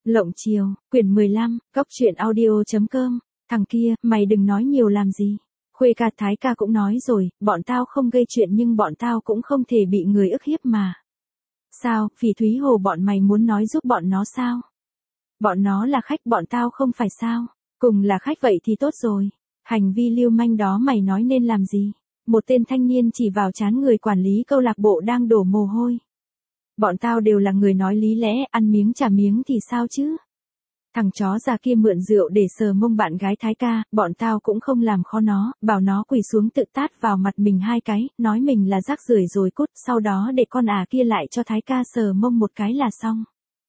Lộng chiều, quyển 15, góc truyện audio.com. Thằng kia, mày đừng nói nhiều làm gì. Khuê ca Thái ca cũng nói rồi, bọn tao không gây chuyện nhưng bọn tao cũng không thể bị người ức hiếp mà. Sao, Phỉ Thúy Hồ bọn mày muốn nói giúp bọn nó sao? Bọn nó là khách bọn tao không phải sao? Cùng là khách vậy thì tốt rồi. Hành vi lưu manh đó mày nói nên làm gì? Một tên thanh niên chỉ vào trán người quản lý câu lạc bộ đang đổ mồ hôi. Bọn tao đều là người nói lý lẽ, ăn miếng trả miếng thì sao chứ? Thằng chó già kia mượn rượu để sờ mông bạn gái Thái ca, bọn tao cũng không làm khó nó, bảo nó quỳ xuống tự tát vào mặt mình 2 cái, nói mình là rác rưởi rồi cút, sau đó để con kia lại cho Thái ca sờ mông 1 cái là xong.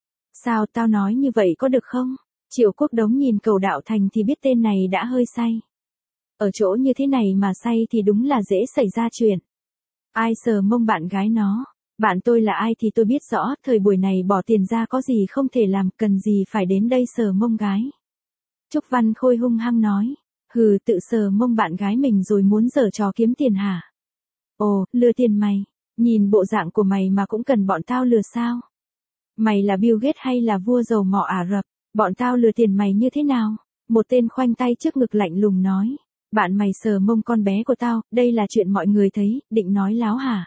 Sao tao nói như vậy có được không? Triệu Quốc Đống nhìn Cầu Đạo Thành thì biết tên này đã hơi say. Ở chỗ như thế này mà say thì đúng là dễ xảy ra chuyện. Ai sờ mông bạn gái nó? Bạn tôi là ai thì tôi biết rõ, thời buổi này bỏ tiền ra có gì không thể làm, cần gì phải đến đây sờ mông gái. Trúc Văn Khôi hung hăng nói, hừ, tự sờ mông bạn gái mình rồi muốn giở trò kiếm tiền hả? Ồ, lừa tiền mày, nhìn bộ dạng của mày mà cũng cần bọn tao lừa sao? Mày là Bill Gates hay là vua dầu mỏ Ả Rập, bọn tao lừa tiền mày như thế nào? Một tên khoanh tay trước ngực lạnh lùng nói, bạn mày sờ mông con bé của tao, đây là chuyện mọi người thấy, định nói láo hả?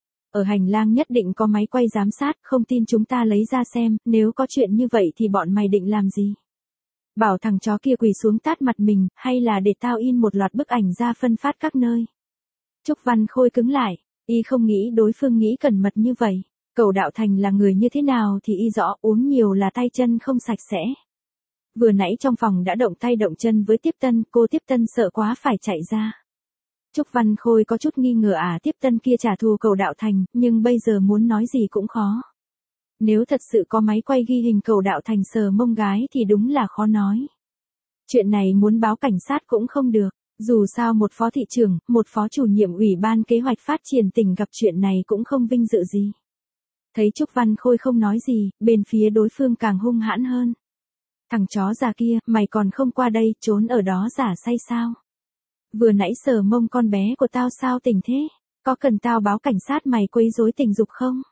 Ở hành lang nhất định có máy quay giám sát, không tin chúng ta lấy ra xem, nếu có chuyện như vậy thì bọn mày định làm gì? Bảo thằng chó kia quỳ xuống tát mặt mình, hay là để tao in một loạt bức ảnh ra phân phát các nơi? Trúc Văn Khôi cứng lại, y không nghĩ đối phương nghĩ cẩn mật như vậy. Cầu Đạo Thành là người như thế nào thì y rõ, uống nhiều là tay chân không sạch sẽ. Vừa nãy trong phòng đã động tay động chân với Tiếp Tân, cô Tiếp Tân sợ quá phải chạy ra. Trúc Văn Khôi có chút nghi ngờ Tiếp Tân kia trả thù Cầu Đạo Thành, nhưng bây giờ muốn nói gì cũng khó. Nếu thật sự có máy quay ghi hình Cầu Đạo Thành sờ mông gái thì đúng là khó nói. Chuyện này muốn báo cảnh sát cũng không được, dù sao một phó thị trưởng, một phó chủ nhiệm ủy ban kế hoạch phát triển tỉnh gặp chuyện này cũng không vinh dự gì. Thấy Trúc Văn Khôi không nói gì, bên phía đối phương càng hung hãn hơn. Thằng chó già kia, mày còn không qua đây, trốn ở đó giả say sao? Vừa nãy sờ mông con bé của tao sao tỉnh thế? Có cần tao báo cảnh sát mày quấy rối tình dục không?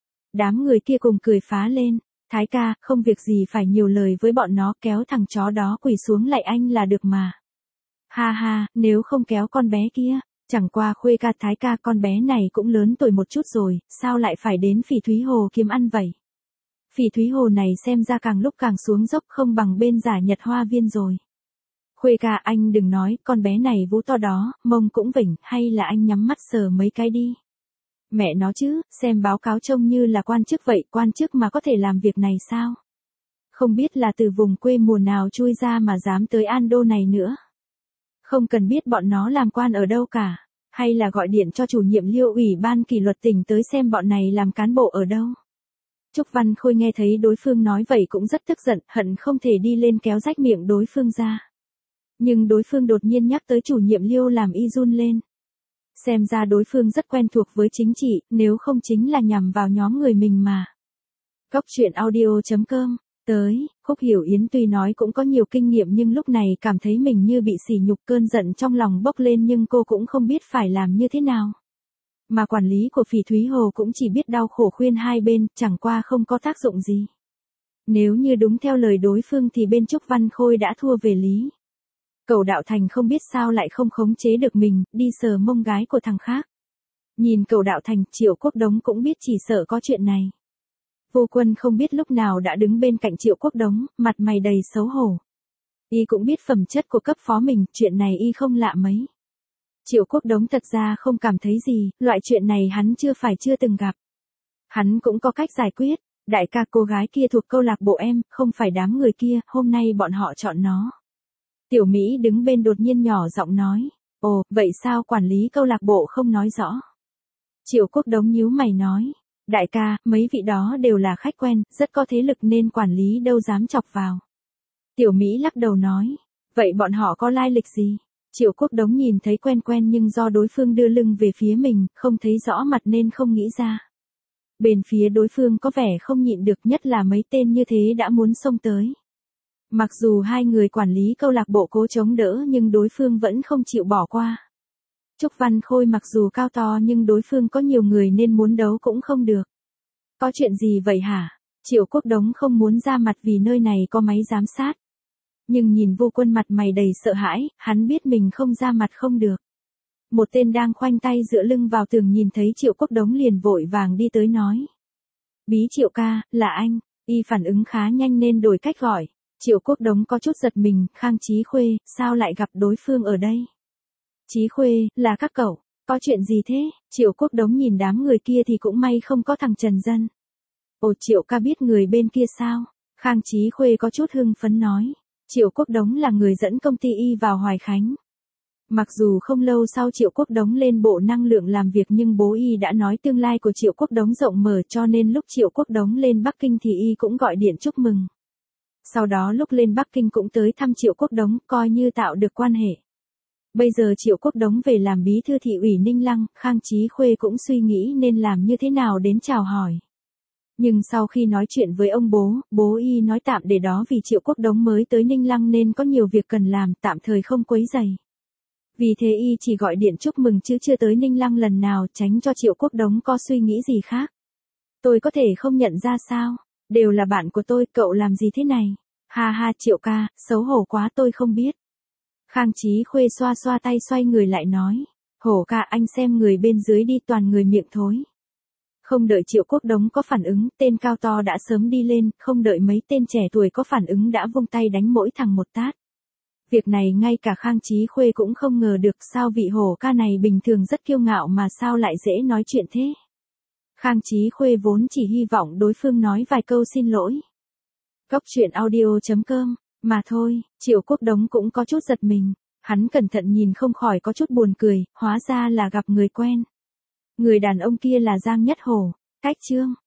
Đám người kia cùng cười phá lên. Thái ca, không việc gì phải nhiều lời với bọn nó, kéo thằng chó đó quỳ xuống lại anh là được mà. Ha ha, nếu không kéo con bé kia, chẳng qua Khuê ca Thái ca con bé này cũng lớn tuổi một chút rồi, sao lại phải đến Phỉ Thúy Hồ kiếm ăn vậy? Phỉ Thúy Hồ này xem ra càng lúc càng xuống dốc không bằng bên Giả Nhật Hoa Viên rồi. Khuê ca anh đừng nói, con bé này vú to đó, mông cũng vỉnh, hay là anh nhắm mắt sờ mấy cái đi. Mẹ nó chứ, xem báo cáo trông như là quan chức vậy, quan chức mà có thể làm việc này sao? Không biết là từ vùng quê mùa nào chui ra mà dám tới Ando này nữa. Không cần biết bọn nó làm quan ở đâu cả, hay là gọi điện cho chủ nhiệm Liêu ủy ban kỷ luật tỉnh tới xem bọn này làm cán bộ ở đâu. Trúc Văn Khôi nghe thấy đối phương nói vậy cũng rất tức giận, hận không thể đi lên kéo rách miệng đối phương ra. Nhưng đối phương đột nhiên nhắc tới chủ nhiệm Liêu làm y run lên. Xem ra đối phương rất quen thuộc với chính trị, nếu không chính là nhằm vào nhóm người mình mà. Góc truyện audio.com. Tới, Khúc Hiểu Yến tuy nói cũng có nhiều kinh nghiệm nhưng lúc này cảm thấy mình như bị sỉ nhục, cơn giận trong lòng bốc lên nhưng cô cũng không biết phải làm như thế nào. Mà quản lý của Phỉ Thúy Hồ cũng chỉ biết đau khổ khuyên hai bên, chẳng qua không có tác dụng gì. Nếu như đúng theo lời đối phương thì bên Trúc Văn Khôi đã thua về lý. Cầu Đạo Thành không biết sao lại không khống chế được mình, đi sờ mông gái của thằng khác. Nhìn Cầu Đạo Thành, Triệu Quốc Đống cũng biết chỉ sợ có chuyện này. Vô Quân không biết lúc nào đã đứng bên cạnh Triệu Quốc Đống, mặt mày đầy xấu hổ. Y cũng biết phẩm chất của cấp phó mình, chuyện này y không lạ mấy. Triệu Quốc Đống thật ra không cảm thấy gì, loại chuyện này hắn chưa từng gặp. Hắn cũng có cách giải quyết, đại ca cô gái kia thuộc câu lạc bộ em, không phải đám người kia, hôm nay bọn họ chọn nó. Tiểu Mỹ đứng bên đột nhiên nhỏ giọng nói, ồ, vậy sao quản lý câu lạc bộ không nói rõ? Triệu Quốc Đống nhíu mày nói, đại ca, mấy vị đó đều là khách quen, rất có thế lực nên quản lý đâu dám chọc vào. Tiểu Mỹ lắc đầu nói, vậy bọn họ có lai lịch gì? Triệu Quốc Đống nhìn thấy quen quen nhưng do đối phương đưa lưng về phía mình, không thấy rõ mặt nên không nghĩ ra. Bên phía đối phương có vẻ không nhịn được, nhất là mấy tên như thế đã muốn xông tới. Mặc dù hai người quản lý câu lạc bộ cố chống đỡ nhưng đối phương vẫn không chịu bỏ qua. Trúc Văn Khôi mặc dù cao to nhưng đối phương có nhiều người nên muốn đấu cũng không được. Có chuyện gì vậy hả? Triệu Quốc Đống không muốn ra mặt vì nơi này có máy giám sát. Nhưng nhìn Vô Quân mặt mày đầy sợ hãi, hắn biết mình không ra mặt không được. Một tên đang khoanh tay dựa lưng vào tường nhìn thấy Triệu Quốc Đống liền vội vàng đi tới nói. Bí Triệu ca, là anh. Y phản ứng khá nhanh nên đổi cách gọi. Triệu Quốc Đống có chút giật mình, Khang Chí Khuê, sao lại gặp đối phương ở đây? Chí Khuê, là các cậu, có chuyện gì thế? Triệu Quốc Đống nhìn đám người kia thì cũng may không có thằng Trần Dân. Ồ, Triệu ca biết người bên kia sao? Khang Chí Khuê có chút hưng phấn nói. Triệu Quốc Đống là người dẫn công ty Y vào Hoài Khánh. Mặc dù không lâu sau Triệu Quốc Đống lên Bộ Năng lượng làm việc nhưng bố Y đã nói tương lai của Triệu Quốc Đống rộng mở cho nên lúc Triệu Quốc Đống lên Bắc Kinh thì Y cũng gọi điện chúc mừng. Sau đó lúc lên Bắc Kinh cũng tới thăm Triệu Quốc Đống coi như tạo được quan hệ. Bây giờ Triệu Quốc Đống về làm bí thư thị ủy Ninh Lăng, Khang Chí Khuê cũng suy nghĩ nên làm như thế nào đến chào hỏi. Nhưng sau khi nói chuyện với ông bố Y nói tạm để đó vì Triệu Quốc Đống mới tới Ninh Lăng nên có nhiều việc cần làm, tạm thời không quấy rầy. Vì thế Y chỉ gọi điện chúc mừng chứ chưa tới Ninh Lăng lần nào, tránh cho Triệu Quốc Đống có suy nghĩ gì khác. Tôi có thể không nhận ra sao? Đều là bạn của tôi, cậu làm gì thế này? Ha ha Triệu ca, xấu hổ quá tôi không biết. Khang Chí Khuê xoa xoa tay xoay người lại nói. Hổ ca, anh xem người bên dưới đi, toàn người miệng thối. Không đợi Triệu Quốc Đống có phản ứng, tên cao to đã sớm đi lên, không đợi mấy tên trẻ tuổi có phản ứng đã vung tay đánh mỗi thằng một tát. Việc này ngay cả Khang Chí Khuê cũng không ngờ được, sao vị hổ ca này bình thường rất kiêu ngạo mà sao lại dễ nói chuyện thế. Khang Chí Khuê vốn chỉ hy vọng đối phương nói vài câu xin lỗi. Cốc truyện audio.com, mà thôi, Triệu Quốc Đống cũng có chút giật mình. Hắn cẩn thận nhìn không khỏi có chút buồn cười, hóa ra là gặp người quen. Người đàn ông kia là Giang Nhất Hổ, Cách Chương.